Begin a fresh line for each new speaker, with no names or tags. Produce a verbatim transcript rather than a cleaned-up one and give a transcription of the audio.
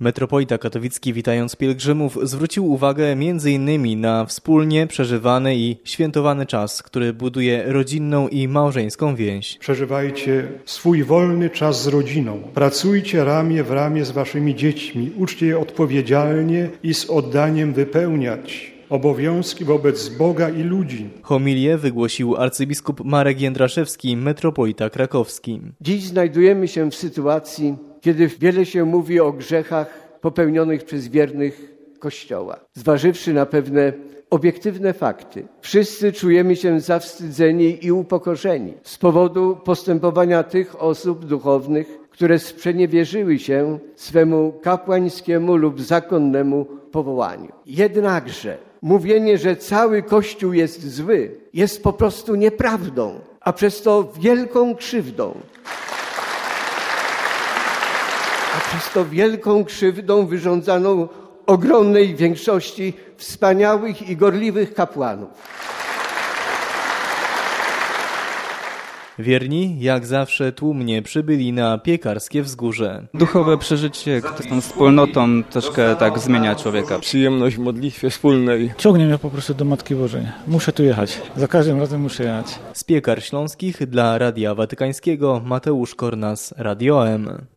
Metropolita katowicki, witając pielgrzymów, zwrócił uwagę między innymi na wspólnie przeżywany i świętowany czas, który buduje rodzinną i małżeńską więź.
Przeżywajcie swój wolny czas z rodziną. Pracujcie ramię w ramię z waszymi dziećmi. Uczcie je odpowiedzialnie i z oddaniem wypełniać obowiązki wobec Boga i ludzi.
Homilię wygłosił arcybiskup Marek Jędraszewski, metropolita krakowski.
Dziś znajdujemy się w sytuacji, kiedy wiele się mówi o grzechach popełnionych przez wiernych Kościoła. Zważywszy na pewne obiektywne fakty, wszyscy czujemy się zawstydzeni i upokorzeni z powodu postępowania tych osób duchownych, które sprzeniewierzyły się swemu kapłańskiemu lub zakonnemu powołaniu. Jednakże mówienie, że cały Kościół jest zły, jest po prostu nieprawdą, a przez to wielką krzywdą. A przez to wielką krzywdą wyrządzaną ogromnej większości wspaniałych i gorliwych kapłanów.
Wierni, jak zawsze, tłumnie przybyli na Piekarskie Wzgórze.
Duchowe przeżycie z tą wspólnotą troszkę tak zmienia człowieka.
Przyjemność w modlitwie wspólnej.
Ciągnie mnie po prostu do Matki Bożej. Muszę tu jechać. Za każdym razem muszę jechać.
Z Piekar Śląskich dla Radia Watykańskiego Mateusz Kornas, Radio M.